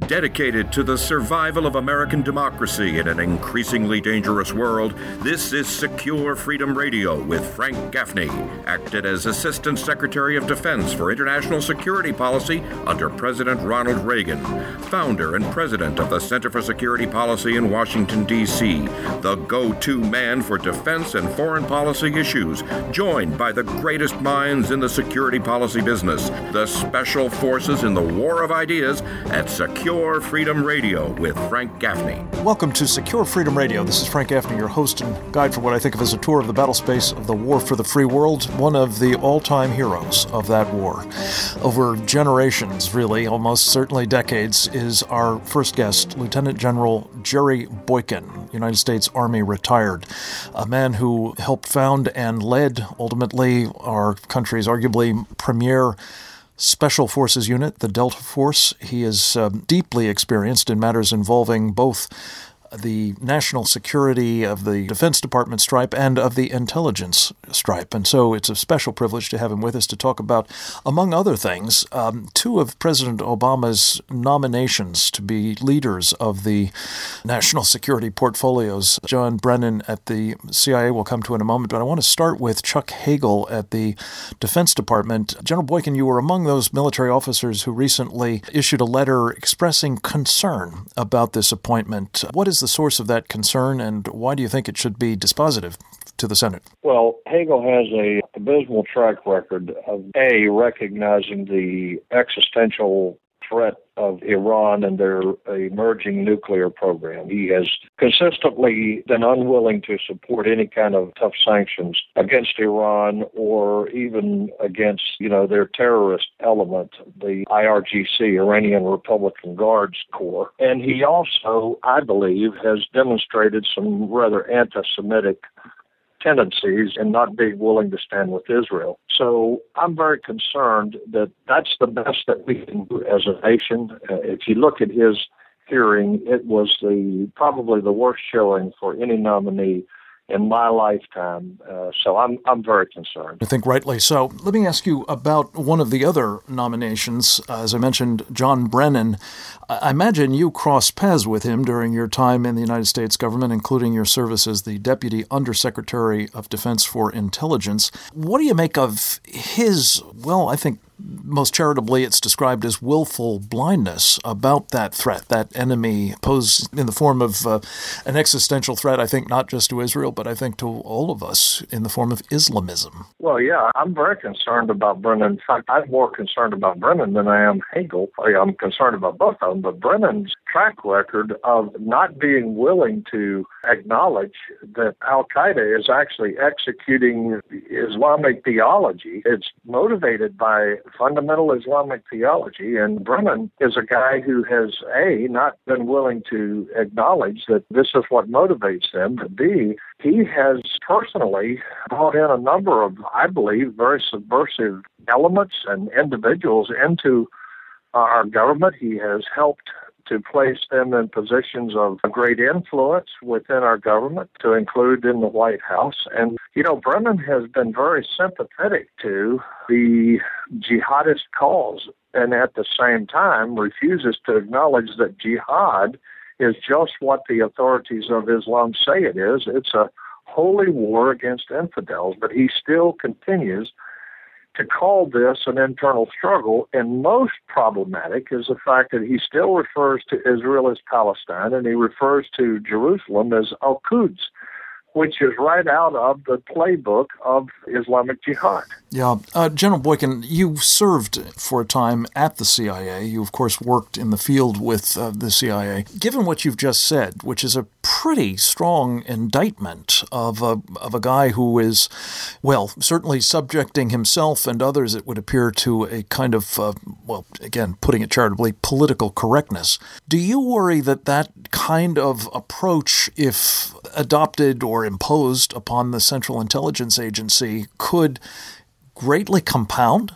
Dedicated to the survival of American democracy in an increasingly dangerous world, this is Secure Freedom Radio with Frank Gaffney, acted as Assistant Secretary of Defense for International Security Policy under President Ronald Reagan, founder and president of the Center for Security Policy in Washington, D.C., the go-to man for defense and foreign policy issues, joined by the greatest minds in the security policy business, the special forces in the war of ideas at Secure Freedom Radio with Frank Gaffney. Welcome to Secure Freedom Radio. This is Frank Gaffney, your host and guide for what I think of as a tour of the battle space of the war for the free world, one of the all-time heroes of that war. Over generations, really, almost certainly decades, is our first guest, Lieutenant General Jerry Boykin, United States Army retired, a man who helped found and led, ultimately, our country's arguably premier Special Forces unit, the Delta Force. He is deeply experienced in matters involving both the national security of the Defense Department stripe and of the intelligence stripe. And so it's a special privilege to have him with us to talk about, among other things, two of President Obama's nominations to be leaders of the national security portfolios. John Brennan at the CIA will come to in a moment, but I want to start with Chuck Hagel at the Defense Department. General Boykin, you were among those military officers who recently issued a letter expressing concern about this appointment. What is the source of that concern, and why do you think it should be dispositive to the Senate? Well, Hagel has an abysmal track record of, A, recognizing the existential threat of Iran and their emerging nuclear program. He has consistently been unwilling to support any kind of tough sanctions against Iran or even against, their terrorist element, the IRGC, Iranian Republican Guards Corps. And he also, I believe, has demonstrated some rather anti-Semitic tendencies and not being willing to stand with Israel. So I'm very concerned that that's the best that we can do as a nation. If you look at his hearing, it was probably the worst showing for any nominee in my lifetime. So I'm very concerned. I think rightly so. Let me ask you about one of the other nominations. As I mentioned, John Brennan. I imagine you crossed paths with him during your time in the United States government, including your service as the Deputy Undersecretary of Defense for Intelligence. What do you make of his, I think most charitably it's described as willful blindness about that threat, that enemy posed in the form of an existential threat, I think not just to Israel, but I think to all of us in the form of Islamism? Well, yeah, I'm very concerned about Brennan. In fact, I'm more concerned about Brennan than I am Hagel. I'm concerned about both of them, but Brennan's track record of not being willing to acknowledge that Al-Qaeda is actually executing Islamic theology. It's motivated by fundamental Islamic theology, and Brennan is a guy who has, A, not been willing to acknowledge that this is what motivates them, but B, he has personally brought in a number of, I believe, very subversive elements and individuals into our government. He has helped to place them in positions of great influence within our government, to include in the White House. And, Brennan has been very sympathetic to the jihadist cause, and at the same time refuses to acknowledge that jihad is just what the authorities of Islam say it is. It's a holy war against infidels, but he still continues to call this an internal struggle, and most problematic is the fact that he still refers to Israel as Palestine, and he refers to Jerusalem as Al-Quds, which is right out of the playbook of Islamic Jihad. Yeah. General Boykin, you served for a time at the CIA. You, of course, worked in the field with the CIA. Given what you've just said, which is a pretty strong indictment of a guy who is, certainly subjecting himself and others, it would appear, to a kind of, again, putting it charitably, political correctness. Do you worry that kind of approach, if adopted or imposed upon the Central Intelligence Agency, could greatly compound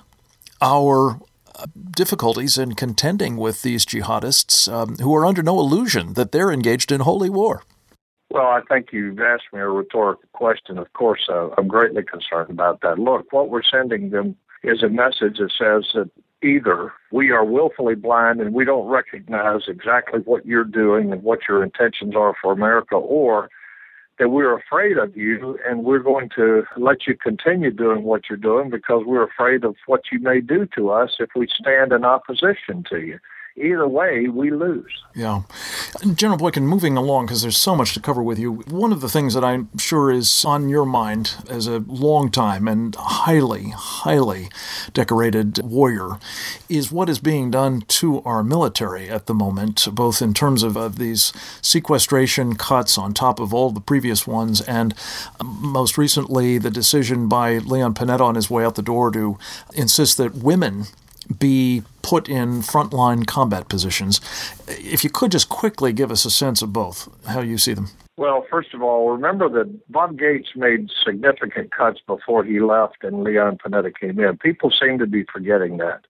our difficulties in contending with these jihadists who are under no illusion that they're engaged in holy war? Well, I think you've asked me a rhetorical question. Of course, I'm greatly concerned about that. Look, what we're sending them is a message that says that either we are willfully blind and we don't recognize exactly what you're doing and what your intentions are for America, or that we're afraid of you and we're going to let you continue doing what you're doing because we're afraid of what you may do to us if we stand in opposition to you. Either way, we lose. Yeah. General Boykin, moving along, because there's so much to cover with you, one of the things that I'm sure is on your mind as a long-time and highly, highly decorated warrior is what is being done to our military at the moment, both in terms of these sequestration cuts on top of all the previous ones, and most recently the decision by Leon Panetta on his way out the door to insist that women be put in frontline combat positions. If you could just quickly give us a sense of both, how you see them. Well, first of all, remember that Bob Gates made significant cuts before he left and Leon Panetta came in. People seem to be forgetting that.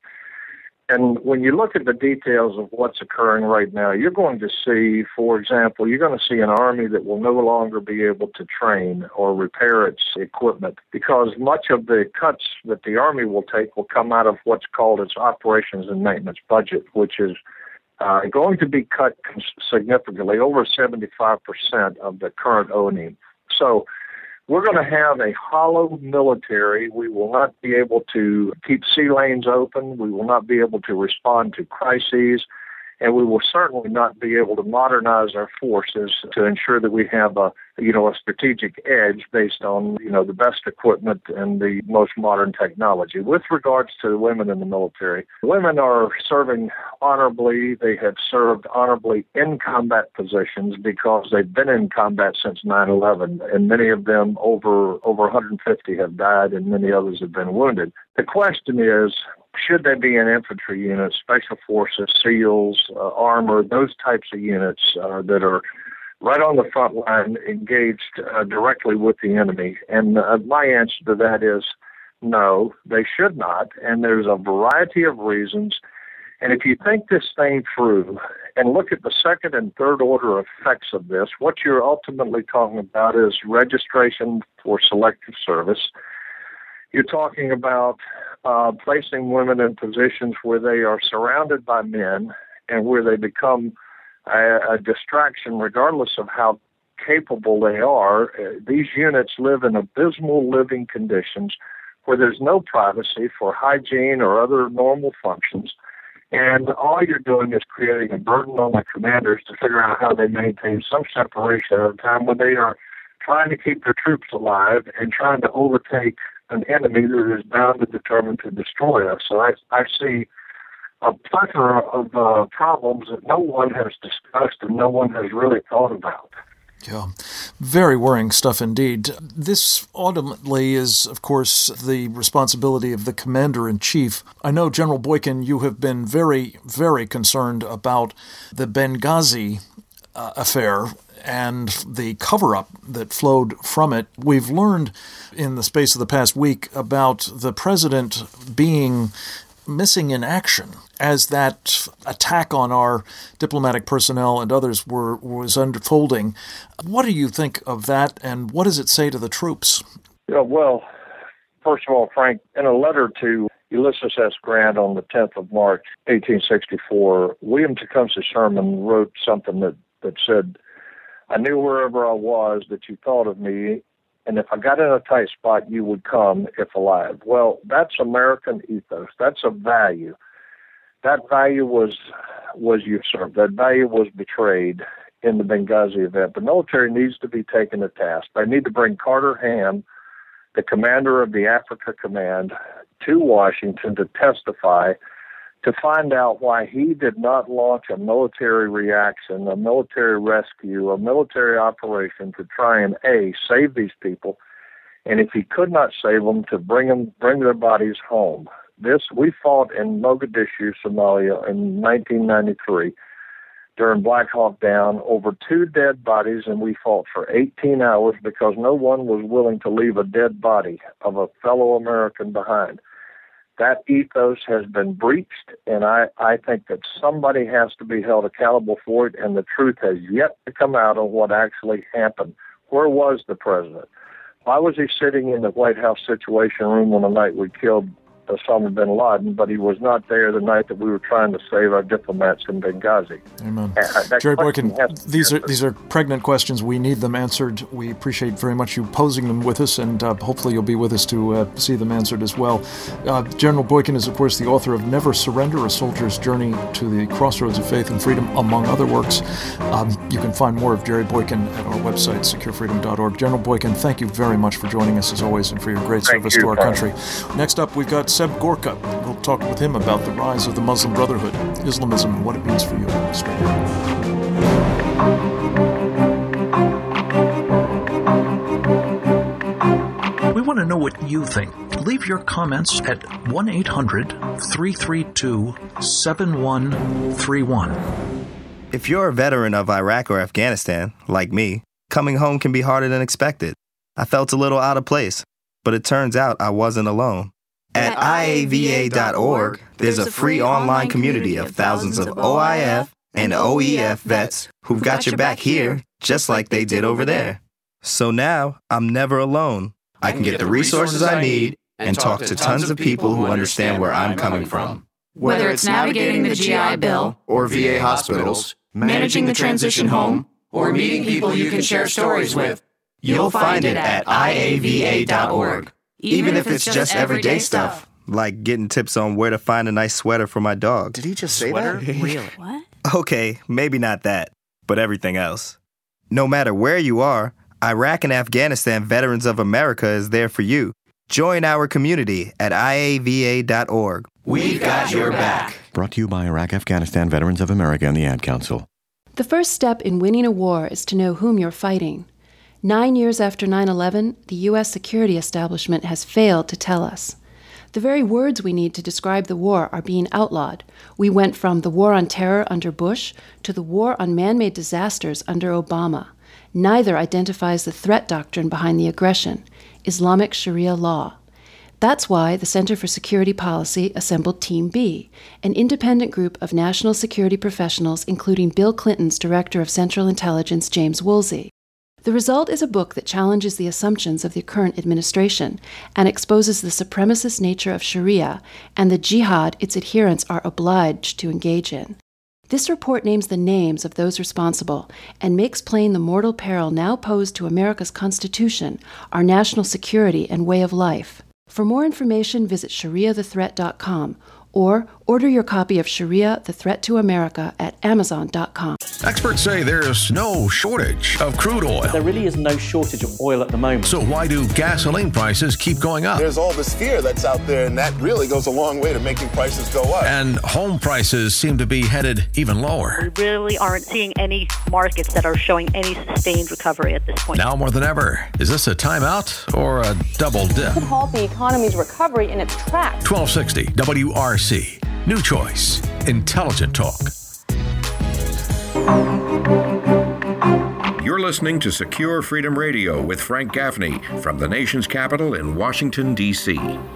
And when you look at the details of what's occurring right now, you're going to see, for example, you're going to see an army that will no longer be able to train or repair its equipment because much of the cuts that the army will take will come out of what's called its operations and maintenance budget, which is going to be cut significantly, over 75% of the current O&M. So we're going to have a hollow military. We will not be able to keep sea lanes open. We will not be able to respond to crises. And we will certainly not be able to modernize our forces to ensure that we have a strategic edge based on, the best equipment and the most modern technology. With regards to women in the military, women are serving honorably. They have served honorably in combat positions because they've been in combat since 9/11, and many of them, over 150, have died, and many others have been wounded. The question is, should they be in infantry units, special forces, SEALs, armor, those types of units that are right on the front line engaged directly with the enemy? And my answer to that is no, they should not. And there's a variety of reasons. And if you think this thing through and look at the second and third order effects of this, what you're ultimately talking about is registration for selective service. You're talking about placing women in positions where they are surrounded by men and where they become a distraction regardless of how capable they are. These units live in abysmal living conditions where there's no privacy for hygiene or other normal functions. And all you're doing is creating a burden on the commanders to figure out how they maintain some separation at a time when they are trying to keep their troops alive and trying to overtake an enemy that is bound and determined to destroy us. So I see a plethora of problems that no one has discussed and no one has really thought about. Yeah, very worrying stuff indeed. This ultimately is, of course, the responsibility of the commander-in-chief. I know, General Boykin, you have been very, very concerned about the Benghazi affair and the cover-up that flowed from it. We've learned in the space of the past week about the president being missing in action as that attack on our diplomatic personnel and others was unfolding. What do you think of that, and what does it say to the troops? Yeah, well, first of all, Frank, in a letter to Ulysses S. Grant on the 10th of March, 1864, William Tecumseh Sherman wrote something that said, "I knew wherever I was that you thought of me, and if I got in a tight spot, you would come if alive." Well, that's American ethos. That's a value. That value was usurped. That value was betrayed in the Benghazi event. The military needs to be taken to task. They need to bring Carter Ham, the commander of the Africa Command, to Washington to testify, to find out why he did not launch a military reaction, a military rescue, a military operation to try and, A, save these people, and if he could not save them, to bring their bodies home. We fought in Mogadishu, Somalia in 1993 during Black Hawk Down, over 2 dead bodies, and we fought for 18 hours because no one was willing to leave a dead body of a fellow American behind. That ethos has been breached, and I think that somebody has to be held accountable for it, and the truth has yet to come out on what actually happened. Where was the president? Why was he sitting in the White House Situation Room on the night we killed Osama bin Laden, but he was not there the night that we were trying to save our diplomats in Benghazi. Amen. Jerry Boykin, these are pregnant questions. We need them answered. We appreciate very much you posing them with us, and hopefully you'll be with us to see them answered as well. General Boykin is, of course, the author of Never Surrender, A Soldier's Journey to the Crossroads of Faith and Freedom, among other works. You can find more of Jerry Boykin at our website, securefreedom.org. General Boykin, thank you very much for joining us, as always, and for your great service to our country. Next up, we've got Seb Gorka. We'll talk with him about the rise of the Muslim Brotherhood, Islamism, and what it means for you. Straight ahead. We want to know what you think. Leave your comments at 1-800-332-7131. If you're a veteran of Iraq or Afghanistan, like me, coming home can be harder than expected. I felt a little out of place, but it turns out I wasn't alone. At IAVA.org, there's a free online community of thousands of OIF and OEF vets who've got your back here, just like they did over there. So now, I'm never alone. I can get the resources I need and talk to tons of people who understand where I'm coming from. Whether it's navigating the GI Bill, or VA hospitals, managing the transition home, or meeting people you can share stories with, you'll find it at IAVA.org. Even if it's just everyday stuff, like getting tips on where to find a nice sweater for my dog. Did he just say that? Really? What? Okay, maybe not that, but everything else. No matter where you are, Iraq and Afghanistan Veterans of America is there for you. Join our community at IAVA.org. We've got your back. Brought to you by Iraq-Afghanistan Veterans of America and the Ad Council. The first step in winning a war is to know whom you're fighting. 9 years after 9/11, the U.S. security establishment has failed to tell us. The very words we need to describe the war are being outlawed. We went from the war on terror under Bush to the war on man-made disasters under Obama. Neither identifies the threat doctrine behind the aggression, Islamic Sharia law. That's why the Center for Security Policy assembled Team B, an independent group of national security professionals, including Bill Clinton's Director of Central Intelligence, James Woolsey. The result is a book that challenges the assumptions of the current administration and exposes the supremacist nature of Sharia and the jihad its adherents are obliged to engage in. This report names the names of those responsible and makes plain the mortal peril now posed to America's Constitution, our national security, and way of life. For more information, visit ShariaTheThreat.com or order your copy of Sharia, The Threat to America at Amazon.com. Experts say there's no shortage of crude oil. There really is no shortage of oil at the moment. So why do gasoline prices keep going up? There's all this fear that's out there, and that really goes a long way to making prices go up. And home prices seem to be headed even lower. We really aren't seeing any markets that are showing any sustained recovery at this point. Now more than ever, is this a timeout or a double dip? Could halt the economy's recovery in its tracks. 1260 WRC. New choice. Intelligent talk. You're listening to Secure Freedom Radio with Frank Gaffney from the nation's capital in Washington, D.C.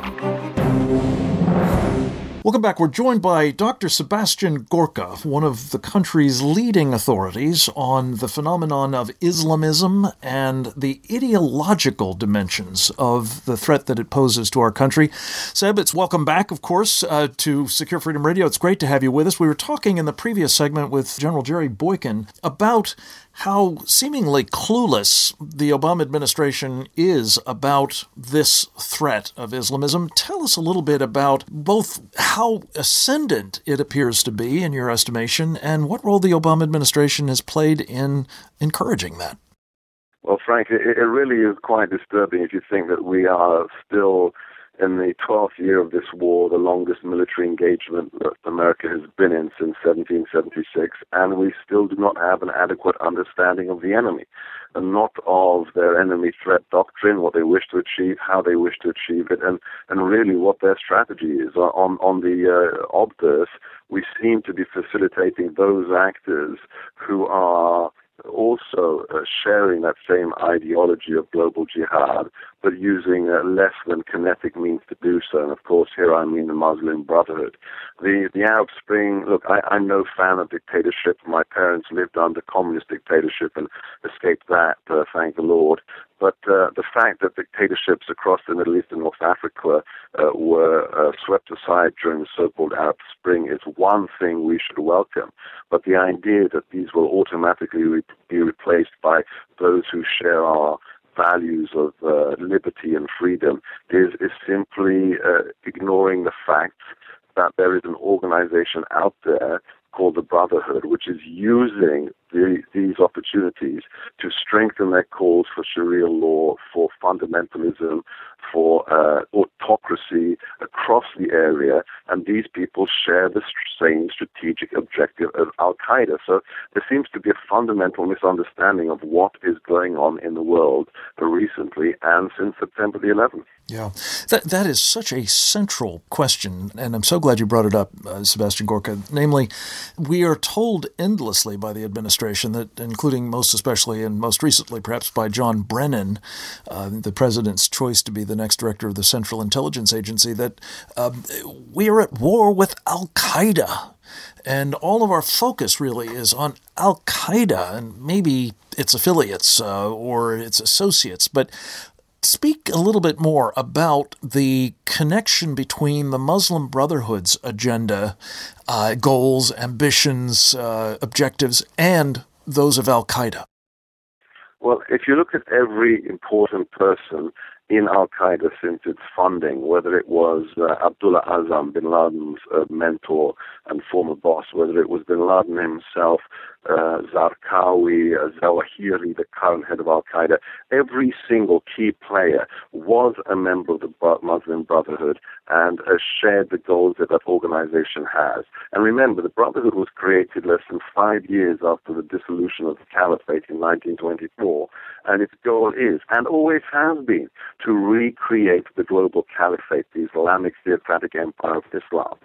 Welcome back. We're joined by Dr. Sebastian Gorka, one of the country's leading authorities on the phenomenon of Islamism and the ideological dimensions of the threat that it poses to our country. Seb, it's welcome back, of course, to Secure Freedom Radio. It's great to have you with us. We were talking in the previous segment with General Jerry Boykin about how seemingly clueless the Obama administration is about this threat of Islamism. Tell us a little bit about both how ascendant it appears to be in your estimation and what role the Obama administration has played in encouraging that. Well, Frank, it really is quite disturbing if you think that we are still in the 12th year of this war, the longest military engagement that America has been in since 1776, and we still do not have an adequate understanding of the enemy, and not of their enemy threat doctrine, what they wish to achieve, how they wish to achieve it, and really what their strategy is. On the obverse, we seem to be facilitating those actors who are also sharing that same ideology of global jihad but using less than kinetic means to do so. And of course, here I mean the Muslim Brotherhood. The Arab Spring, look, I'm no fan of dictatorship. My parents lived under communist dictatorship and escaped that, thank the Lord. But the fact that dictatorships across the Middle East and North Africa were swept aside during the so-called Arab Spring is one thing we should welcome. But the idea that these will automatically be replaced by those who share our values of liberty and freedom is simply ignoring the fact that there is an organization out there called the Brotherhood, which is using these opportunities to strengthen their cause for Sharia law, for fundamentalism, for autocracy across the area, and these people share the same strategic objective as Al-Qaeda. So there seems to be a fundamental misunderstanding of what is going on in the world recently and since September the 11th. Yeah, that is such a central question, and I'm so glad you brought it up, Sebastian Gorka. Namely, we are told endlessly by the administration that, including most especially and most recently perhaps by John Brennan, the president's choice to be the next director of the Central Intelligence Agency, that we are at war with Al-Qaeda. And all of our focus really is on Al-Qaeda and maybe its affiliates or its associates. But speak a little bit more about the connection between the Muslim Brotherhood's agenda, goals, ambitions, objectives, and those of Al-Qaeda. Well, if you look at every important person in Al-Qaeda since its funding, whether it was Abdullah Azzam, bin Laden's mentor and former boss, whether it was bin Laden himself, Zarqawi, Zawahiri, the current head of Al-Qaeda, every single key player was a member of the Muslim Brotherhood and shared the goals that organization has. And remember, the Brotherhood was created less than 5 years after the dissolution of the Caliphate in 1924, and its goal is, and always has been, to recreate the global caliphate, the Islamic theocratic empire of Islam.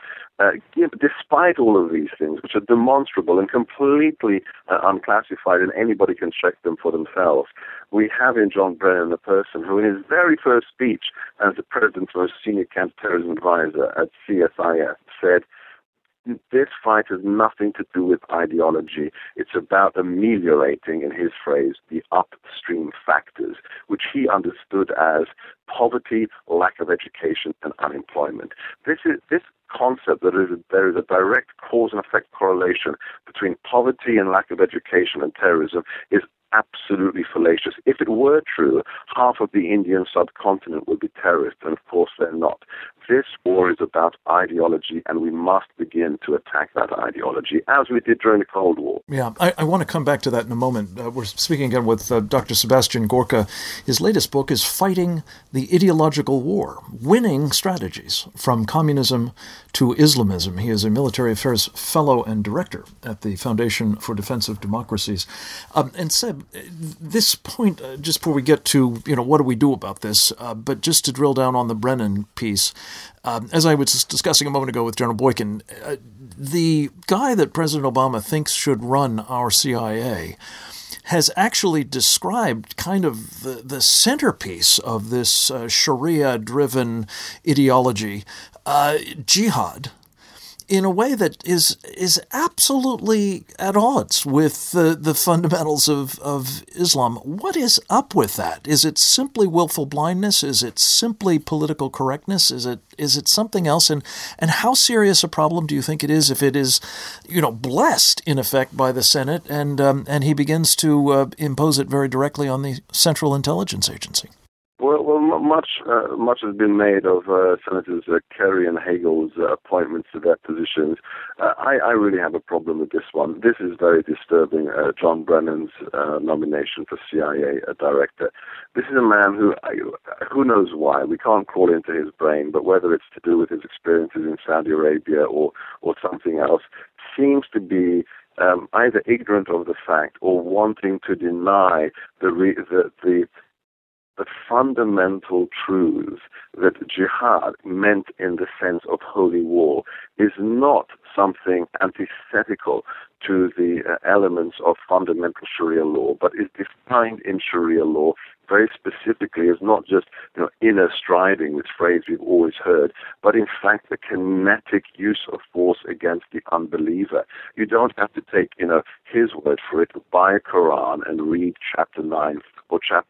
Despite all of these things, which are demonstrable and completely unclassified, and anybody can check them for themselves, we have in John Brennan a person who, in his very first speech as the president's most senior counterterrorism advisor at CSIS, said, "This fight has nothing to do with ideology. It's about ameliorating," in his phrase, "the upstream factors," which he understood as poverty, lack of education, and unemployment. This concept that there is a direct cause and effect correlation between poverty and lack of education and terrorism is absolutely fallacious. If it were true, half of the Indian subcontinent would be terrorists, and of course they're not. This war is about ideology, and we must begin to attack that ideology, as we did during the Cold War. Yeah, I want to come back to that in a moment. We're speaking again with Dr. Sebastian Gorka. His latest book is Fighting the Ideological War, Winning Strategies from Communism to Islamism. He is a military affairs fellow and director at the Foundation for Defense of Democracies. And Seb, this point, just before we get to, what do we do about this, but just to drill down on the Brennan piece, as I was discussing a moment ago with General Boykin, the guy that President Obama thinks should run our CIA has actually described kind of the centerpiece of this Sharia-driven ideology, jihad, in a way that is absolutely at odds with the fundamentals of Islam. What is up with that? Is it simply willful blindness? Is it simply political correctness? Is it something else? And how serious a problem do you think it is if it is, blessed in effect by the Senate and he begins to impose it very directly on the Central Intelligence Agency? Well, much has been made of Senators Kerry and Hagel's appointments to their positions. I really have a problem with this one. This is very disturbing, John Brennan's nomination for CIA director. This is a man who knows why, we can't crawl into his brain, but whether it's to do with his experiences in Saudi Arabia or something else, seems to be either ignorant of the fact or wanting to deny the the fundamental truth that jihad meant in the sense of holy war is not something antithetical to the elements of fundamental Sharia law, but is defined in Sharia law very specifically as not just inner striving, this phrase we've always heard, but in fact the kinetic use of force against the unbeliever. You don't have to take his word for it, buy a Quran and read chapter 9 or chapter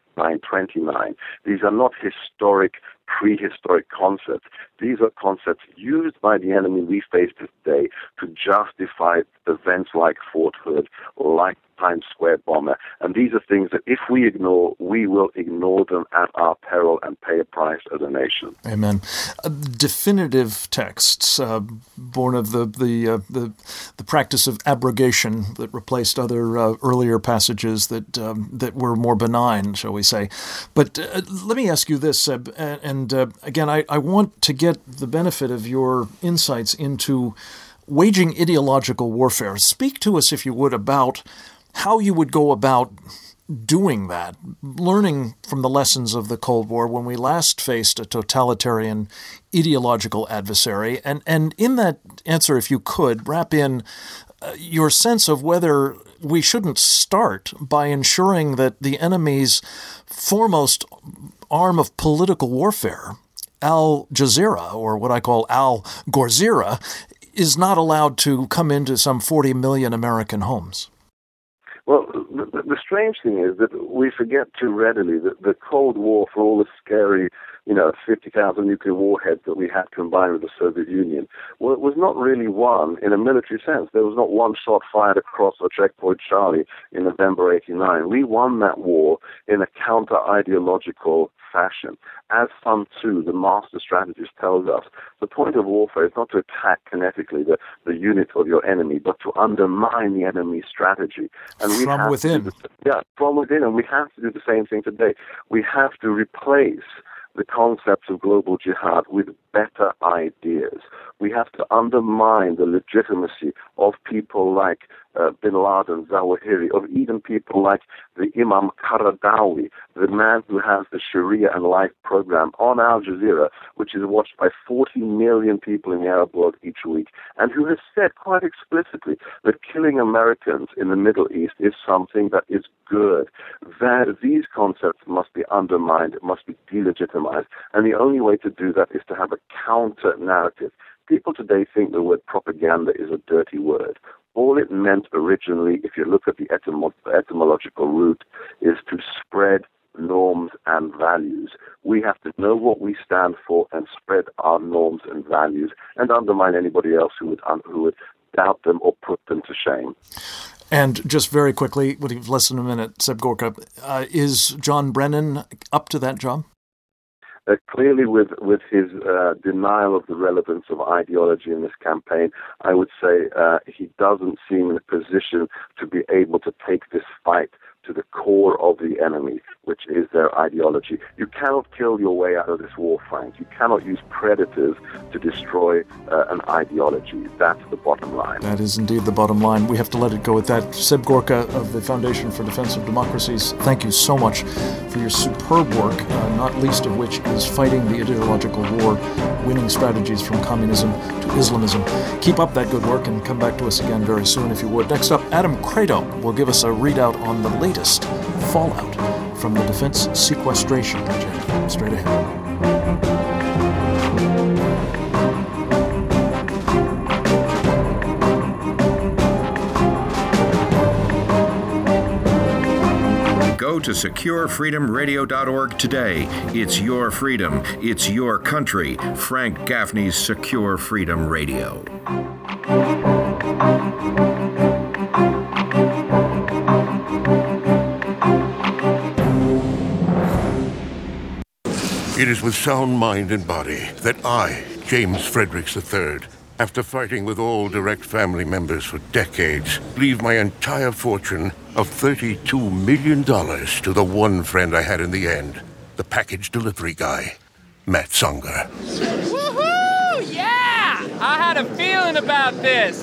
929. These are not historic, prehistoric concepts. These are concepts used by the enemy we face today to justify events like Fort Hood, like Times Square bomber. And these are things that if we ignore, we will ignore them at our peril and pay a price as a nation. Amen. Definitive texts born of the practice of abrogation that replaced other earlier passages that were more benign, shall we say. But let me ask you this, Seb, and again, I want to get the benefit of your insights into waging ideological warfare. Speak to us, if you would, about how you would go about doing that, learning from the lessons of the Cold War when we last faced a totalitarian ideological adversary. And in that answer, if you could, wrap in your sense of whether we shouldn't start by ensuring that the enemy's foremost arm of political warfare, Al Jazeera, or what I call Al Gorzira, is not allowed to come into some 40 million American homes. Well, the strange thing is that we forget too readily that the Cold War, for all the scary, 50,000 nuclear warheads that we had combined with the Soviet Union, was not really won in a military sense. There was not one shot fired across a checkpoint Charlie in November '89. We won that war in a counter-ideological fashion. As Sun Tzu, the master strategist, tells us, the point of warfare is not to attack kinetically the unit of your enemy, but to undermine the enemy's strategy. And we from within. From within. And we have to do the same thing today. We have to replace the concepts of global jihad with better ideas. We have to undermine the legitimacy of people like bin Laden, Zawahiri, of even people like the Imam Qaradawi, the man who has the Sharia and Life program on Al Jazeera, which is watched by 40 million people in the Arab world each week, and who has said quite explicitly that killing Americans in the Middle East is something that is good. That these concepts must be undermined, must be delegitimized, and the only way to do that is to have a counter-narrative. People today think the word propaganda is a dirty word. All it meant originally, if you look at the etymological root, is to spread norms and values. We have to know what we stand for and spread our norms and values and undermine anybody else who would doubt them or put them to shame. And just very quickly, with less than a minute, Seb Gorka, is John Brennan up to that job? Clearly, with his denial of the relevance of ideology in this campaign, I would say he doesn't seem in a position to be able to take this fight to the core of the enemy, which is their ideology. You cannot kill your way out of this war, Frank. You cannot use predators to destroy an ideology. That's the bottom line. That is indeed the bottom line. We have to let it go at that. Seb Gorka of the Foundation for Defense of Democracies, thank you so much for your superb work, not least of which is fighting the ideological war, winning strategies from communism to Islamism. Keep up that good work and come back to us again very soon if you would. Next up, Adam Credo will give us a readout on the latest fallout from the defense sequestration agenda. Straight ahead. Go to SecureFreedomRadio.org today. It's your freedom. It's your country. Frank Gaffney's Secure Freedom Radio. It is with sound mind and body that I, James Fredericks III, after fighting with all direct family members for decades, leave my entire fortune of $32 million to the one friend I had in the end, the package delivery guy, Matt Songer. Woohoo! Yeah! I had a feeling about this.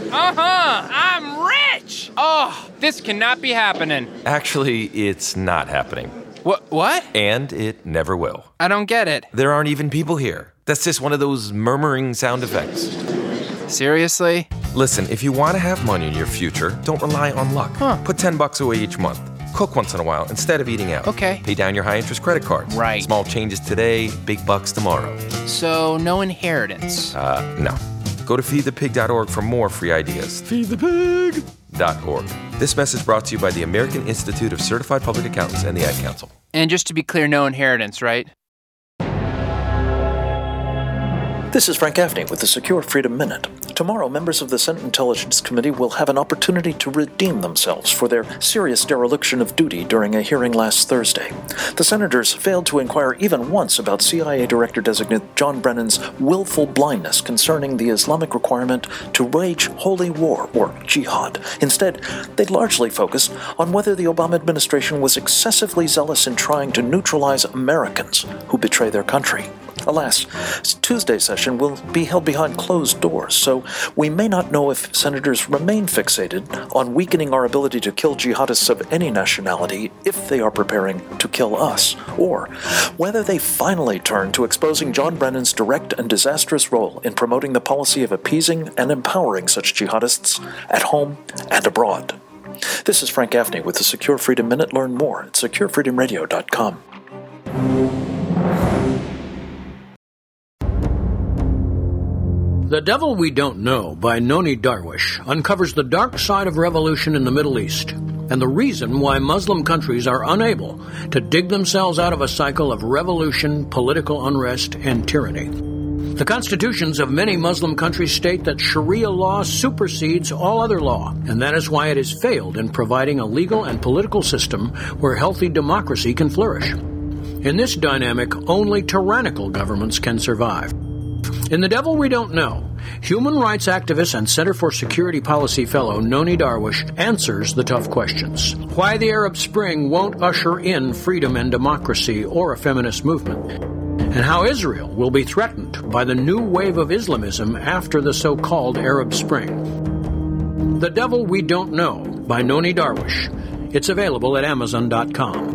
I'm rich! Oh, this cannot be happening. Actually, it's not happening. What? And it never will. I don't get it. There aren't even people here. That's just one of those murmuring sound effects. Seriously? Listen, if you want to have money in your future, don't rely on luck. Put $10 away each month. Cook once in a while instead of eating out. Okay. Pay down your high-interest credit cards. Right. Small changes today, big bucks tomorrow. So, no inheritance? No. Go to feedthepig.org for more free ideas. Feedthepig.org. This message brought to you by the American Institute of Certified Public Accountants and the Ad Council. And just to be clear, no inheritance, right? This is Frank Gaffney with the Secure Freedom Minute. Tomorrow, members of the Senate Intelligence Committee will have an opportunity to redeem themselves for their serious dereliction of duty during a hearing last Thursday. The senators failed to inquire even once about CIA Director-designate John Brennan's willful blindness concerning the Islamic requirement to wage holy war, or jihad. Instead, they largely focused on whether the Obama administration was excessively zealous in trying to neutralize Americans who betray their country. Alas, Tuesday's session will be held behind closed doors, so we may not know if senators remain fixated on weakening our ability to kill jihadists of any nationality if they are preparing to kill us, or whether they finally turn to exposing John Brennan's direct and disastrous role in promoting the policy of appeasing and empowering such jihadists at home and abroad. This is Frank Gaffney with the Secure Freedom Minute. Learn more at securefreedomradio.com. The Devil We Don't Know by Noni Darwish uncovers the dark side of revolution in the Middle East and the reason why Muslim countries are unable to dig themselves out of a cycle of revolution, political unrest, and tyranny. The constitutions of many Muslim countries state that Sharia law supersedes all other law, and that is why it has failed in providing a legal and political system where healthy democracy can flourish. In this dynamic, only tyrannical governments can survive. In The Devil We Don't Know, human rights activist and Center for Security Policy fellow Noni Darwish answers the tough questions. Why the Arab Spring won't usher in freedom and democracy or a feminist movement, and how Israel will be threatened by the new wave of Islamism after the so-called Arab Spring. The Devil We Don't Know by Noni Darwish. It's available at Amazon.com.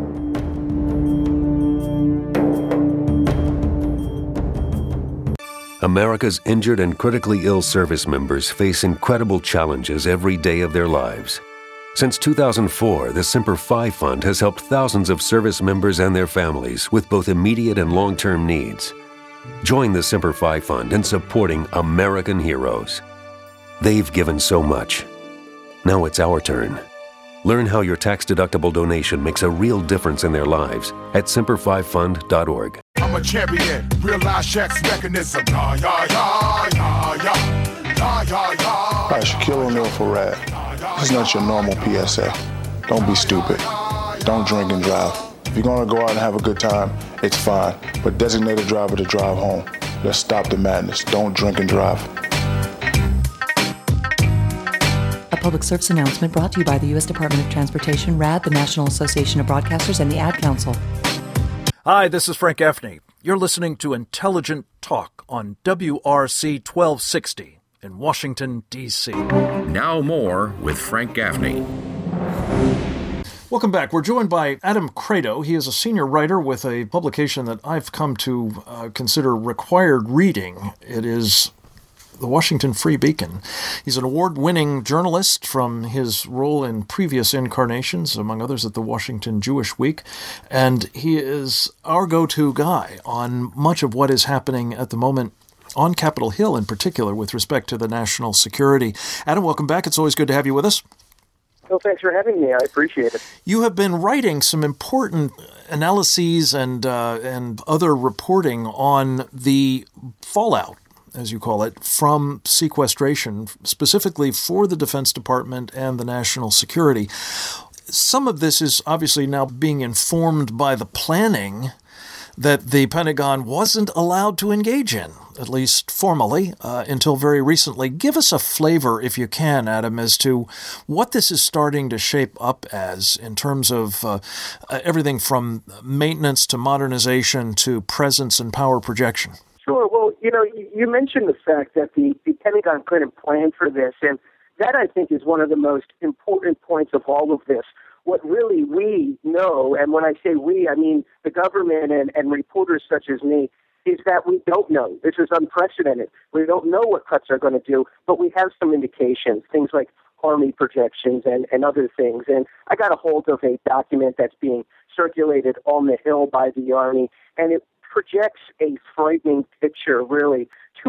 America's injured and critically ill service members face incredible challenges every day of their lives. Since 2004, the Semper Fi Fund has helped thousands of service members and their families with both immediate and long-term needs. Join the Semper Fi Fund in supporting American heroes. They've given so much. Now it's our turn. Learn how your tax-deductible donation makes a real difference in their lives at semperfifund.org. I'm a champion, realize Shaq's mechanism. Yeah, yeah, yeah, yeah, yeah, yeah, yeah, yeah. All right, Shaquille O'Neal for rap. This is not your normal PSA. Don't be stupid. Don't drink and drive. If you're gonna go out and have a good time, it's fine. But designate a driver to drive home. Let's stop the madness. Don't drink and drive. A public service announcement brought to you by the U.S. Department of Transportation, RAD, the National Association of Broadcasters, and the Ad Council. Hi, this is Frank Gaffney. You're listening to Intelligent Talk on WRC 1260 in Washington, D.C. Now more with Frank Gaffney. Welcome back. We're joined by Adam Credo. He is a senior writer with a publication that I've come to consider required reading. It is the Washington Free Beacon. He's an award-winning journalist from his role in previous incarnations, among others at the Washington Jewish Week, and he is our go-to guy on much of what is happening at the moment on Capitol Hill in particular with respect to the national security. Adam, welcome back. It's always good to have you with us. Well, thanks for having me. I appreciate it. You have been writing some important analyses and other reporting on the fallout, as you call it, from sequestration, specifically for the Defense Department and the national security. Some of this is obviously now being informed by the planning that the Pentagon wasn't allowed to engage in, at least formally, until very recently. Give us a flavor, if you can, Adam, as to what this is starting to shape up as in terms of everything from maintenance to modernization to presence and power projection. Sure. Well, you mentioned the fact that the Pentagon couldn't plan for this, and that, I think, is one of the most important points of all of this. what really we know, and when I say we, I mean the government and reporters such as me, is that we don't know. This is unprecedented. We don't know what cuts are going to do, but we have some indications, things like Army projections and other things. And I got a hold of a document that's being circulated on the Hill by the Army, and it projects a frightening picture, really.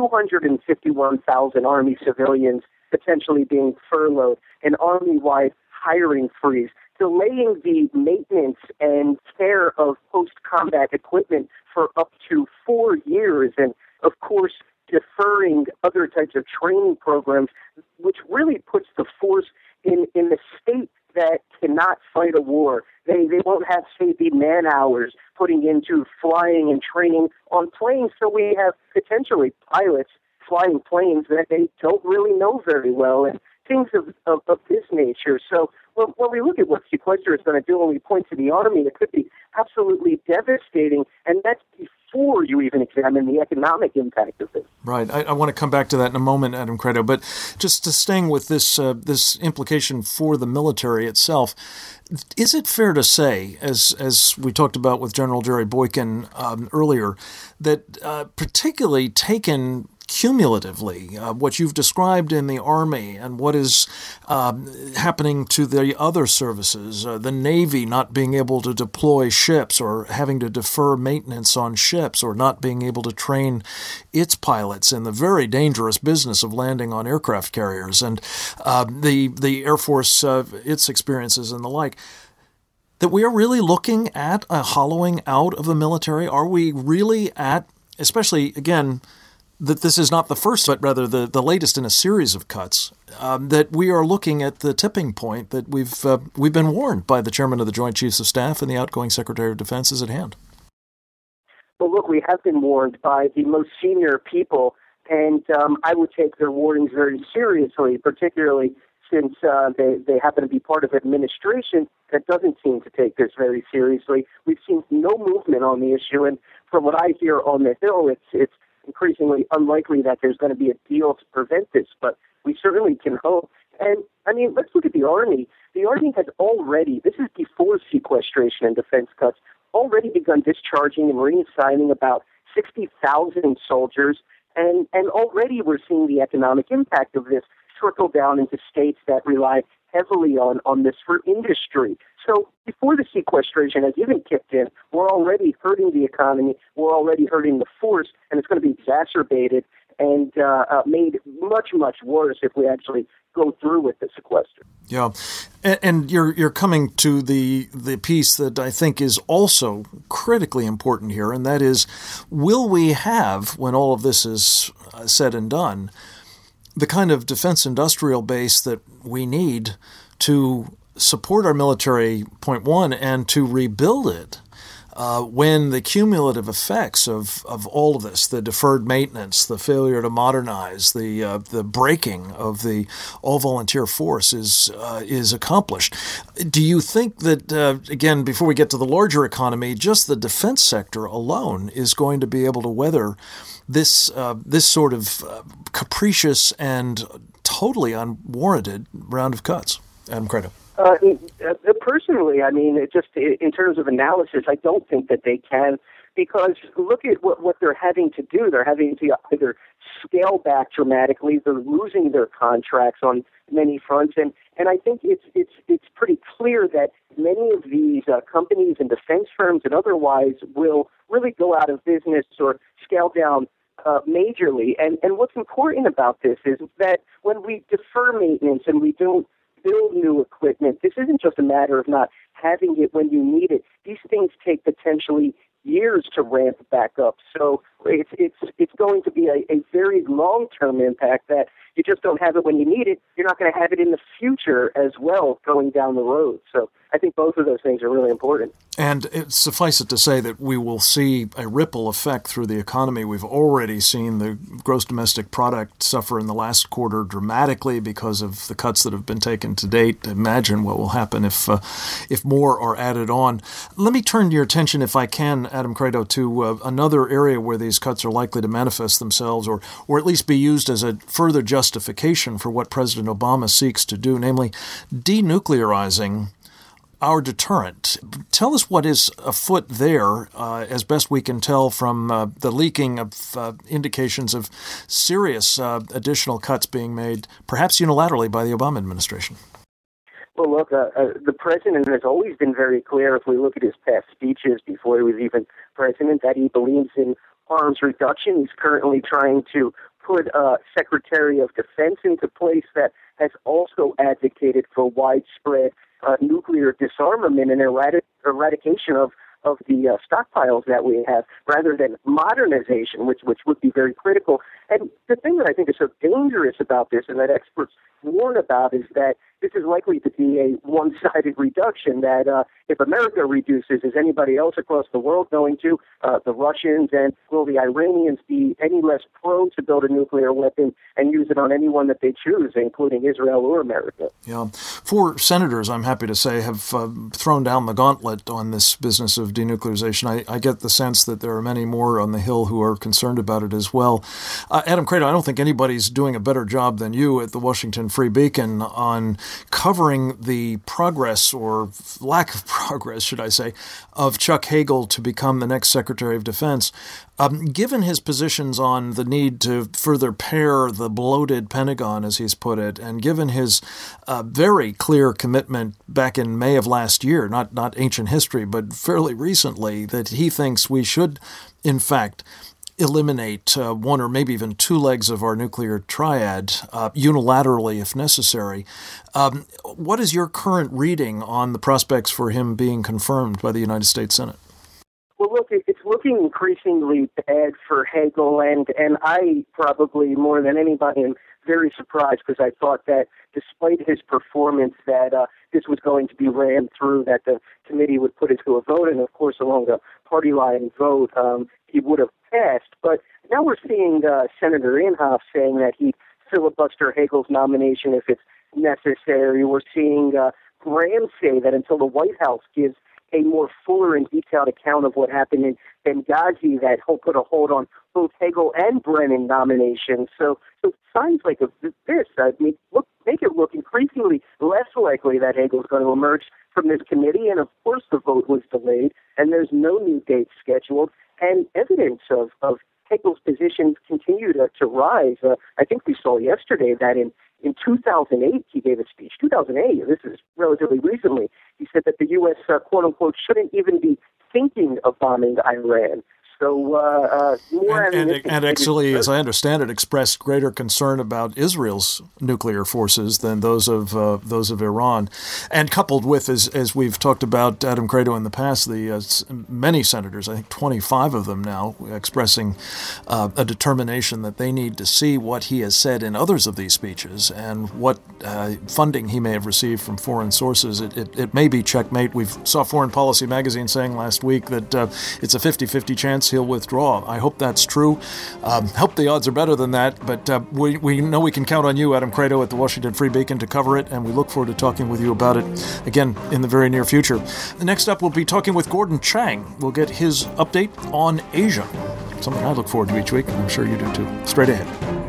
251,000 Army civilians potentially being furloughed, an Army-wide hiring freeze, delaying the maintenance and care of post-combat equipment for up to 4 years, and, of course, deferring other types of training programs, which really puts the force in the state that cannot fight a war. They won't have, say, the man hours putting into flying and training on planes, so we have potentially pilots flying planes that they don't really know very well, and things of this nature. So when we look at what sequester is going to do, when we point to the Army, it could be absolutely devastating, and that's before you even examine the economic impact of this. Right. I want to come back to that in a moment, Adam Credo, but just staying with this this implication for the military itself, is it fair to say, as we talked about with General Jerry Boykin earlier, that particularly taken cumulatively, what you've described in the Army and what is happening to the other services, the Navy not being able to deploy ships or having to defer maintenance on ships or not being able to train its pilots in the very dangerous business of landing on aircraft carriers, and the Air Force, its experiences and the like, that we are really looking at a hollowing out of the military? Are we really at, especially, again, that this is not the first, but rather the latest in a series of cuts, that we are looking at the tipping point that we've been warned by the Chairman of the Joint Chiefs of Staff and the outgoing Secretary of Defense is at hand? Well, look, we have been warned by the most senior people, and I would take their warnings very seriously, particularly since they happen to be part of administration that doesn't seem to take this very seriously. We've seen no movement on the issue, and from what I hear on the Hill, it's increasingly unlikely that there's going to be a deal to prevent this, but we certainly can hope. And, I mean, let's look at the Army. The Army has already, this is before sequestration and defense cuts, already begun discharging and reassigning about 60,000 soldiers, and already we're seeing the economic impact of this trickle down into states that rely heavily on this for industry. So before the sequestration has even kicked in, we're already hurting the economy, we're already hurting the force, and it's going to be exacerbated and made much, much worse if we actually go through with the sequester. Yeah, and you're coming to the piece that I think is also critically important here, and that is, will we have, when all of this is said and done, the kind of defense industrial base that we need to support our military, point one, and to rebuild it when the cumulative effects of all of this, the deferred maintenance, the failure to modernize, the breaking of the all-volunteer force is accomplished. Do you think that, again, before we get to the larger economy, just the defense sector alone is going to be able to weather this sort of capricious and totally unwarranted round of cuts? Adam Credo. Personally, I mean, just in terms of analysis, I don't think that they can, because look at what they're having to do. They're having to either scale back dramatically, they're losing their contracts on many fronts, and I think it's pretty clear that many of these companies and defense firms and otherwise will really go out of business or scale down majorly. And what's important about this is that when we defer maintenance and we don't build new equipment, this isn't just a matter of not having it when you need it. These things take potentially years to ramp back up. So it's going to be a very long-term impact that you just don't have it when you need it. You're not going to have it in the future as well going down the road. So I think both of those things are really important. And suffice it to say that we will see a ripple effect through the economy. We've already seen the gross domestic product suffer in the last quarter dramatically because of the cuts that have been taken to date. Imagine what will happen if more are added on. Let me turn your attention, if I can, Adam Credo, to another area where these cuts are likely to manifest themselves or at least be used as a further justification for what President Obama seeks to do, namely denuclearizing our deterrent. Tell us what is afoot there, as best we can tell from the leaking of indications of serious additional cuts being made, perhaps unilaterally, by the Obama administration. Well, look, the president has always been very clear, if we look at his past speeches before he was even president, that he believes in arms reduction. He's currently trying to put a Secretary of Defense into place that has also advocated for widespread nuclear disarmament and eradication of the stockpiles that we have, rather than modernization, which would be very critical. And the thing that I think is so dangerous about this, and that experts warn about, is that this is likely to be a one-sided reduction, that if America reduces, is anybody else across the world going to? The Russians, and will the Iranians be any less prone to build a nuclear weapon and use it on anyone that they choose, including Israel or America? Yeah. 4 senators, I'm happy to say, have thrown down the gauntlet on this business of denuclearization. I get the sense that there are many more on the Hill who are concerned about it as well. Adam Kredo, I don't think anybody's doing a better job than you at the Washington Free Beacon on covering the progress, or lack of progress, should I say, of Chuck Hagel to become the next Secretary of Defense. Given his positions on the need to further pair the bloated Pentagon, as he's put it, and given his very clear commitment back in May of last year, not ancient history, but fairly recently, that he thinks we should, in fact, eliminate one or maybe even 2 legs of our nuclear triad unilaterally if necessary. What is your current reading on the prospects for him being confirmed by the United States Senate? Well, look, it's looking increasingly bad for Hagel, and I probably, more than anybody, am very surprised, because I thought that despite his performance, that this was going to be rammed through, that the committee would put it to a vote, and of course along the party line vote, he would have passed. But now we're seeing Senator Inhofe saying that he'd filibuster Hagel's nomination if it's necessary. We're seeing Graham say that until the White House gives a more fuller and detailed account of what happened in Benghazi, that he'll put a hold on both Hagel and Brennan nominations. So signs like this, make it look increasingly less likely that Hagel's going to emerge from this committee. And of course, the vote was delayed, and there's no new date scheduled. And evidence of Hagel's positions continue to rise. I think we saw yesterday that in 2008, he gave a speech. 2008, this is relatively recently. He said that the U.S., quote-unquote, shouldn't even be thinking of bombing Iran. So and actually, as I understand it, expressed greater concern about Israel's nuclear forces than those of Iran. And coupled with, as we've talked about, Adam Kredo, in the past, the many senators, I think 25 of them now, expressing a determination that they need to see what he has said in others of these speeches and what funding he may have received from foreign sources. It may be checkmate. We saw Foreign Policy magazine saying last week that it's a 50-50 chance he'll withdraw. I hope that's true. Hope the odds are better than that, but we know we can count on you, Adam Kredo, at the Washington Free Beacon to cover it, and we look forward to talking with you about it again in the very near future. Next up, we'll be talking with Gordon Chang. We'll get his update on Asia, something I look forward to each week, and I'm sure you do too. Straight ahead.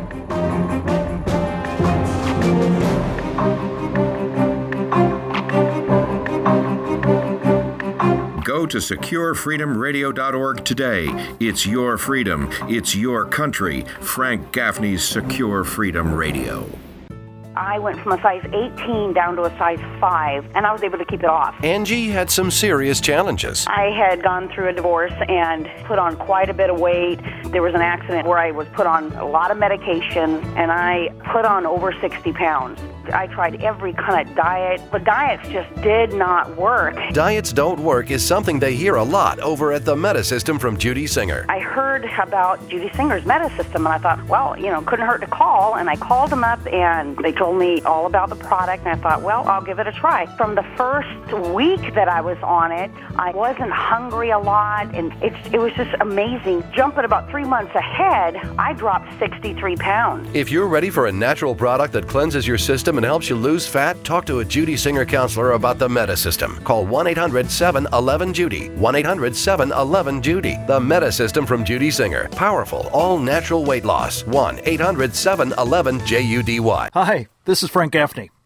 Go to SecureFreedomRadio.org today. It's your freedom. It's your country. Frank Gaffney's Secure Freedom Radio. I went from a size 18 down to a size 5, and I was able to keep it off. Angie had some serious challenges. I had gone through a divorce and put on quite a bit of weight. There was an accident where I was put on a lot of medication, and I put on over 60 pounds. I tried every kind of diet, but diets just did not work. Diets don't work is something they hear a lot over at the Metasystem from Judy Singer. I heard about Judy Singer's Metasystem, and I thought, well, couldn't hurt to call. And I called them up, and they told me all about the product, and I thought, well, I'll give it a try. From the first week that I was on it, I wasn't hungry a lot, and it was just amazing. Jumping about 3 months ahead, I dropped 63 pounds. If you're ready for a natural product that cleanses your system and helps you lose fat, talk to a Judy Singer counselor about the Metasystem. Call 1-800-711-JUDY. 1-800-711-JUDY. The Metasystem from Judy Singer. Powerful, all-natural weight loss. 1-800-711-JUDY. Hi, this is Frank Gaffney.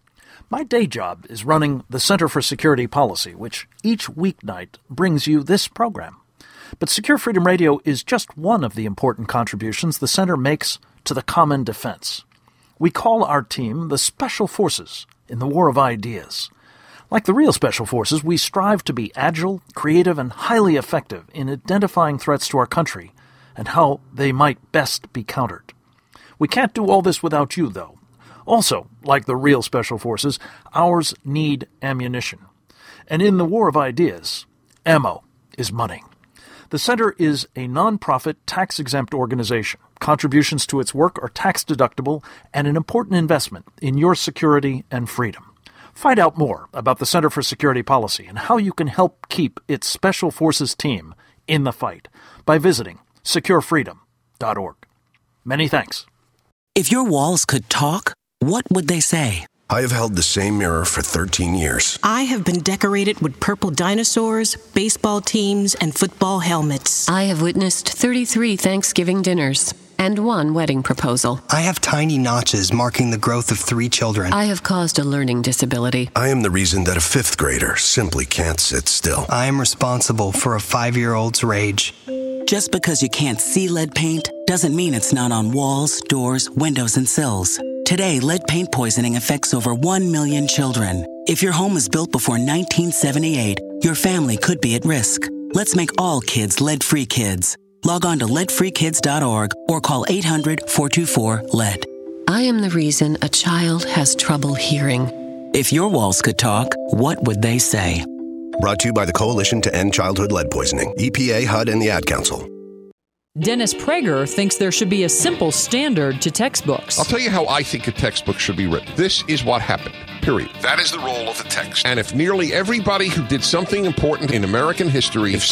My day job is running the Center for Security Policy, which each weeknight brings you this program. But Secure Freedom Radio is just one of the important contributions the Center makes to the common defense. We call our team the Special Forces in the War of Ideas. Like the real Special Forces, we strive to be agile, creative, and highly effective in identifying threats to our country and how they might best be countered. We can't do all this without you, though. Also, like the real Special Forces, ours need ammunition. And in the War of Ideas, ammo is money. The Center is a nonprofit, tax-exempt organization. Contributions to its work are tax-deductible and an important investment in your security and freedom. Find out more about the Center for Security Policy and how you can help keep its Special Forces team in the fight by visiting securefreedom.org. Many thanks. If your walls could talk, what would they say? I have held the same mirror for 13 years. I have been decorated with purple dinosaurs, baseball teams, and football helmets. I have witnessed 33 Thanksgiving dinners and 1 wedding proposal. I have tiny notches marking the growth of 3 children. I have caused a learning disability. I am the reason that a 5th grader simply can't sit still. I am responsible for a 5-year-old's rage. Just because you can't see lead paint doesn't mean it's not on walls, doors, windows, and sills. Today, lead paint poisoning affects over 1 million children. If your home was built before 1978, your family could be at risk. Let's make all kids lead-free kids. Log on to leadfreekids.org or call 800-424-LEAD. I am the reason a child has trouble hearing. If your walls could talk, what would they say? Brought to you by the Coalition to End Childhood Lead Poisoning, EPA, HUD, and the Ad Council. Dennis Prager thinks there should be a simple standard to textbooks. I'll tell you how I think a textbook should be written. This is what happened, period. That is the role of the text. And if nearly everybody who did something important in American history, if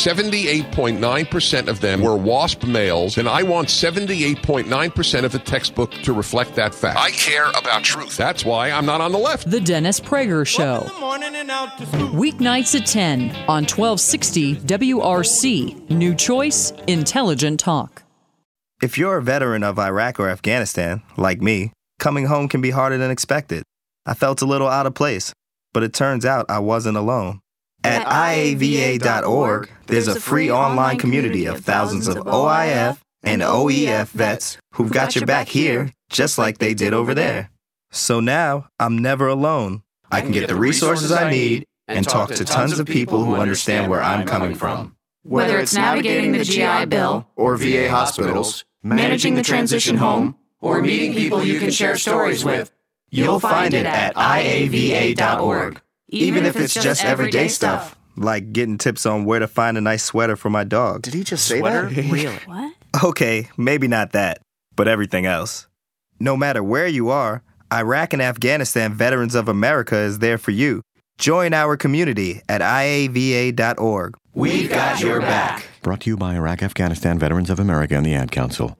78.9% of them were WASP males, then I want 78.9% of the textbook to reflect that fact. I care about truth. That's why I'm not on the left. The Dennis Prager Show. Weeknights at 10 on 1260 WRC. New choice, intelligent talk. If you're a veteran of Iraq or Afghanistan, like me, coming home can be harder than expected. I felt a little out of place, but it turns out I wasn't alone. At IAVA.org, there's a free online community of thousands of OIF and OEF vets who've got your back here, just like they did over there. So now, I'm never alone. I can get the resources I need and talk to tons of people who understand where I'm coming from. Whether it's navigating the GI Bill, or VA hospitals, managing the transition home, or meeting people you can share stories with, you'll find it at IAVA.org. Even if it's just everyday stuff, like getting tips on where to find a nice sweater for my dog. Did he just say that? Really? What? Okay, maybe not that, but everything else. No matter where you are, Iraq and Afghanistan Veterans of America is there for you. Join our community at IAVA.org. We've got your back. Brought to you by Iraq, Afghanistan Veterans of America and the Ad Council.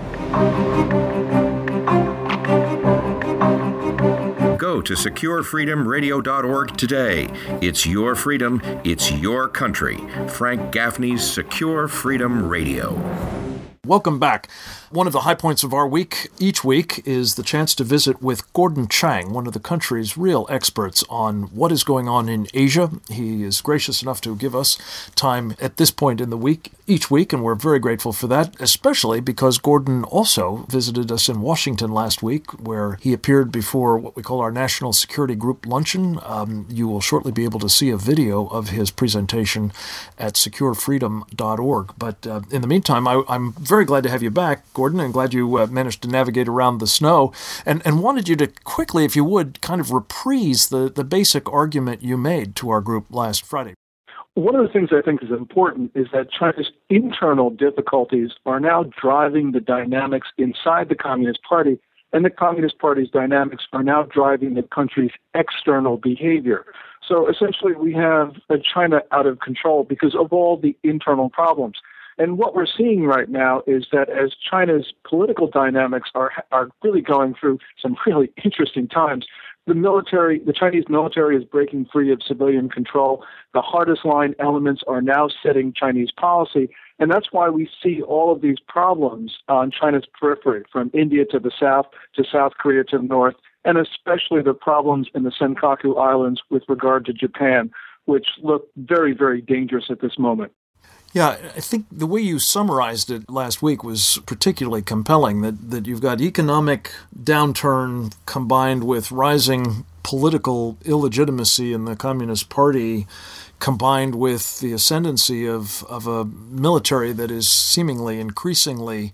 Go to securefreedomradio.org today. It's your freedom. It's your country. Frank Gaffney's Secure Freedom Radio. Welcome back. One of the high points of our week each week is the chance to visit with Gordon Chang, one of the country's real experts on what is going on in Asia. He is gracious enough to give us time at this point in the week, each week, and we're very grateful for that, especially because Gordon also visited us in Washington last week, where he appeared before what we call our National Security Group Luncheon. You will shortly be able to see a video of his presentation at securefreedom.org. But in the meantime, I'm very glad to have you back, Gordon, and glad you managed to navigate around the snow, and wanted you to quickly, if you would, kind of reprise the basic argument you made to our group last Friday. One of the things I think is important is that China's internal difficulties are now driving the dynamics inside the Communist Party, and the Communist Party's dynamics are now driving the country's external behavior. So essentially we have China out of control because of all the internal problems. And what we're seeing right now is that as China's political dynamics are really going through some really interesting times, the Chinese military is breaking free of civilian control. The hardest line elements are now setting Chinese policy. And that's why we see all of these problems on China's periphery, from India to the south, to South Korea to the north, and especially the problems in the Senkaku Islands with regard to Japan, which look very, very dangerous at this moment. Yeah, I think the way you summarized it last week was particularly compelling, that you've got economic downturn combined with rising political illegitimacy in the Communist Party, combined with the ascendancy of a military that is seemingly increasingly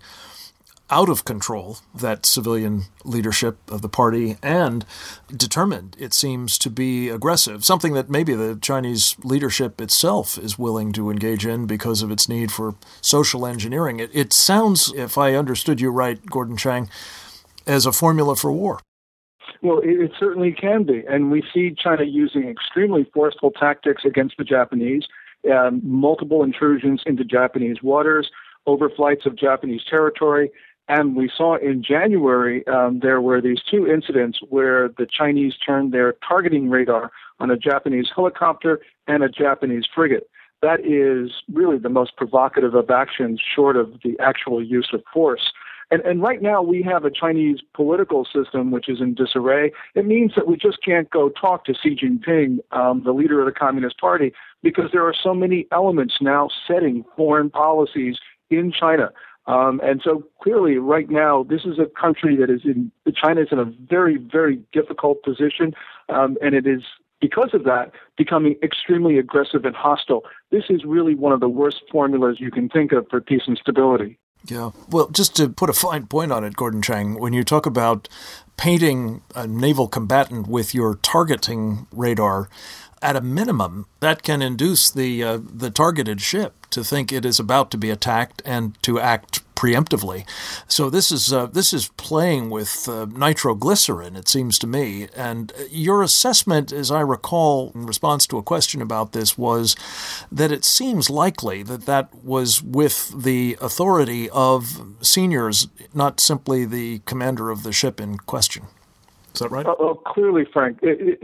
out of control, that civilian leadership of the party, and determined, it seems, to be aggressive, something that maybe the Chinese leadership itself is willing to engage in because of its need for social engineering. It sounds, if I understood you right, Gordon Chang, as a formula for war. Well, it certainly can be. And we see China using extremely forceful tactics against the Japanese, multiple intrusions into Japanese waters, overflights of Japanese territory. And we saw in January, there were these two incidents where the Chinese turned their targeting radar on a Japanese helicopter and a Japanese frigate. That is really the most provocative of actions short of the actual use of force. And right now we have a Chinese political system which is in disarray. It means that we just can't go talk to Xi Jinping, the leader of the Communist Party, because there are so many elements now setting foreign policies in China. And so clearly right now, this is a country that China is in a very, very difficult position. And it is, because of that, becoming extremely aggressive and hostile. This is really one of the worst formulas you can think of for peace and stability. Yeah. Well, just to put a fine point on it, Gordon Chang, when you talk about painting a naval combatant with your targeting radar, at a minimum, that can induce the targeted ship to think it is about to be attacked and to act preemptively. So this is playing with nitroglycerin, it seems to me. And your assessment, as I recall, in response to a question about this, was that it seems likely that was with the authority of seniors, not simply the commander of the ship in question. Is that right? Clearly, Frank.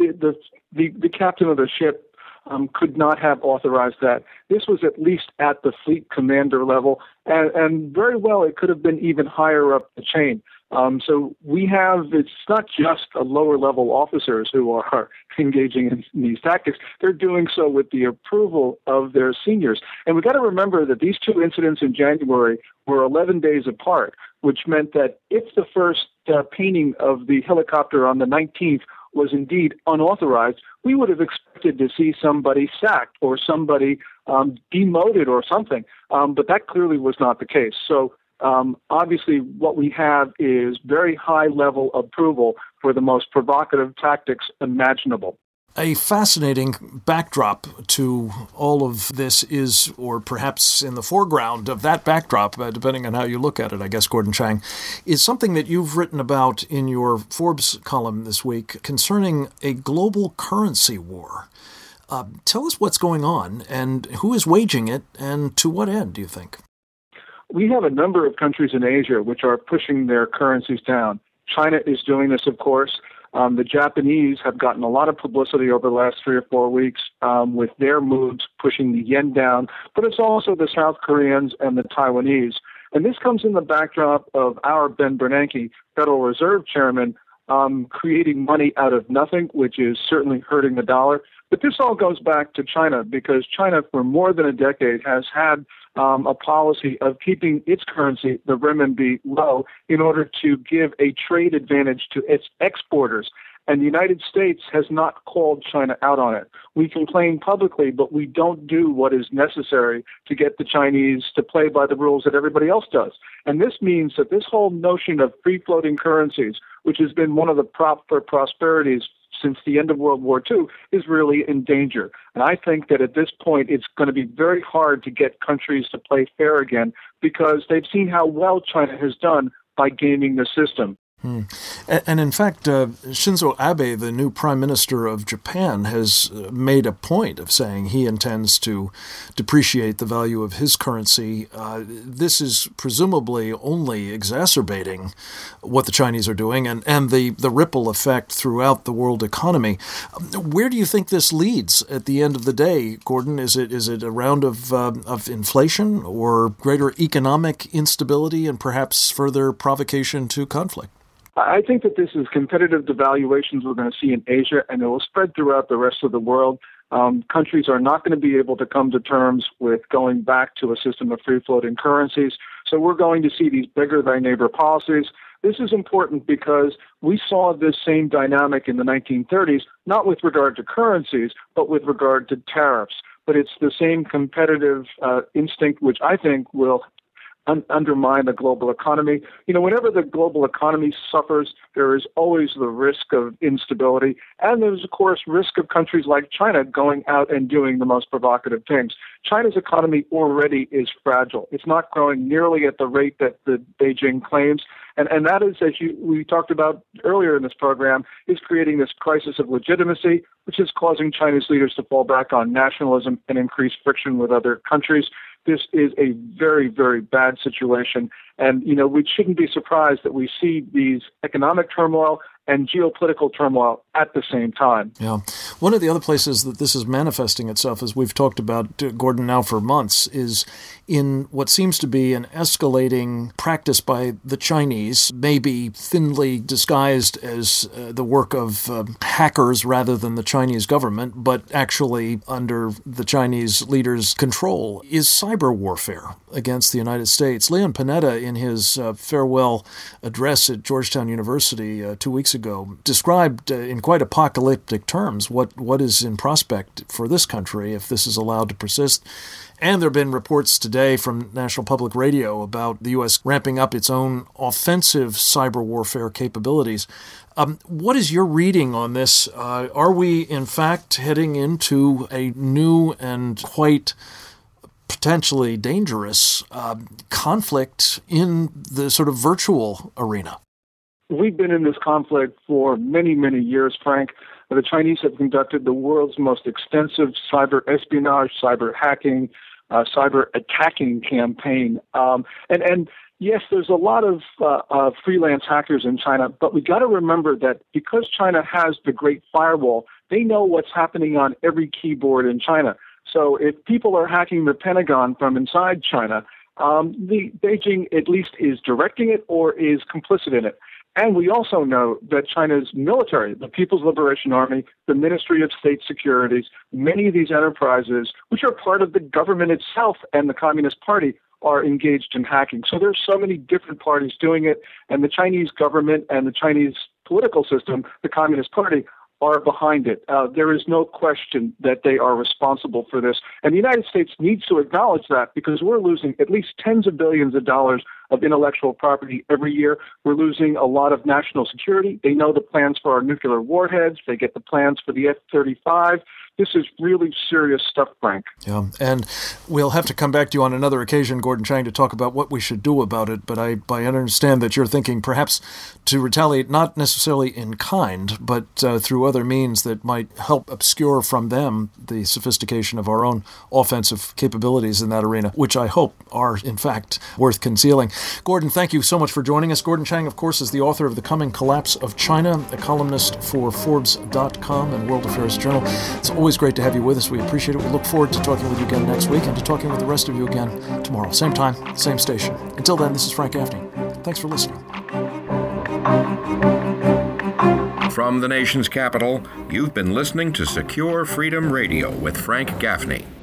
The captain of the ship could not have authorized that. This was at least at the fleet commander level, and very well it could have been even higher up the chain. So it's not just lower level officers who are engaging in these tactics. They're doing so with the approval of their seniors. And we've got to remember that these two incidents in January were 11 days apart, which meant that if the first painting of the helicopter on the 19th was indeed unauthorized, we would have expected to see somebody sacked or somebody demoted or something. But that clearly was not the case. So obviously what we have is very high level approval for the most provocative tactics imaginable. A fascinating backdrop to all of this is, or perhaps in the foreground of that backdrop, depending on how you look at it, I guess, Gordon Chang, is something that you've written about in your Forbes column this week concerning a global currency war. Tell us what's going on and who is waging it and to what end, do you think? We have a number of countries in Asia which are pushing their currencies down. China is doing this, of course. The Japanese have gotten a lot of publicity over the last 3 or 4 weeks with their moves pushing the yen down, but it's also the South Koreans and the Taiwanese. And this comes in the backdrop of our Ben Bernanke, Federal Reserve Chairman, creating money out of nothing, which is certainly hurting the dollar. But this all goes back to China, because China for more than a decade has had a policy of keeping its currency, the renminbi, low in order to give a trade advantage to its exporters. And the United States has not called China out on it. We complain publicly, but we don't do what is necessary to get the Chinese to play by the rules that everybody else does. And this means that this whole notion of free-floating currencies, which has been one of the prop for prosperities since the end of World War II, is really in danger. And I think that at this point, it's going to be very hard to get countries to play fair again, because they've seen how well China has done by gaming the system. And in fact, Shinzo Abe, the new prime minister of Japan, has made a point of saying he intends to depreciate the value of his currency. This is presumably only exacerbating what the Chinese are doing and the ripple effect throughout the world economy. Where do you think this leads at the end of the day, Gordon? Is it a round of inflation or greater economic instability and perhaps further provocation to conflict? I think that this is competitive devaluations we're going to see in Asia, and it will spread throughout the rest of the world. Countries are not going to be able to come to terms with going back to a system of free-floating currencies. So we're going to see these bigger-than-neighbor policies. This is important because we saw this same dynamic in the 1930s, not with regard to currencies, but with regard to tariffs. But it's the same competitive instinct, which I think will undermine the global economy. Whenever the global economy suffers, there is always the risk of instability. And there's, of course, risk of countries like China going out and doing the most provocative things. China's economy already is fragile. It's not growing nearly at the rate that the Beijing claims. And that is, as we talked about earlier in this program, is creating this crisis of legitimacy, which is causing Chinese leaders to fall back on nationalism and increase friction with other countries. This is a very, very bad situation. And, we shouldn't be surprised that we see these economic turmoil and geopolitical turmoil at the same time. Yeah. One of the other places that this is manifesting itself, as we've talked about, Gordon, now for months, is in what seems to be an escalating practice by the Chinese, maybe thinly disguised as the work of hackers rather than the Chinese government, but actually under the Chinese leaders' control, is cyber warfare against the United States. Leon Panetta, in his farewell address at Georgetown University 2 weeks ago, described in quite apocalyptic terms what is in prospect for this country if this is allowed to persist. And there have been reports today from National Public Radio about the U.S. ramping up its own offensive cyber warfare capabilities. What is your reading on this? Are we, in fact, heading into a new and quite potentially dangerous conflict in the sort of virtual arena? We've been in this conflict for many, many years, Frank. The Chinese have conducted the world's most extensive cyber espionage, cyber hacking, cyber attacking campaign. And yes, there's a lot of freelance hackers in China, but we got to remember that because China has the Great Firewall, they know what's happening on every keyboard in China. So if people are hacking the Pentagon from inside China, the Beijing at least is directing it or is complicit in it. And we also know that China's military, the People's Liberation Army, the Ministry of State Securities, many of these enterprises, which are part of the government itself and the Communist Party, are engaged in hacking. So there's so many different parties doing it, and the Chinese government and the Chinese political system, the Communist Party, are behind it. There is no question that they are responsible for this. And the United States needs to acknowledge that because we're losing at least tens of billions of dollars of intellectual property every year. We're losing a lot of national security. They know the plans for our nuclear warheads. They get the plans for the F-35. This is really serious stuff, Frank. Yeah, and we'll have to come back to you on another occasion, Gordon Chang, to talk about what we should do about it. But I understand that you're thinking perhaps to retaliate not necessarily in kind, but through other means that might help obscure from them the sophistication of our own offensive capabilities in that arena, which I hope are, in fact, worth concealing. Gordon, thank you so much for joining us. Gordon Chang, of course, is the author of The Coming Collapse of China, a columnist for Forbes.com and World Affairs Journal. It's always great to have you with us. We appreciate it. We look forward to talking with you again next week and to talking with the rest of you again tomorrow. Same time, same station. Until then, this is Frank Gaffney. Thanks for listening. From the nation's capital, you've been listening to Secure Freedom Radio with Frank Gaffney.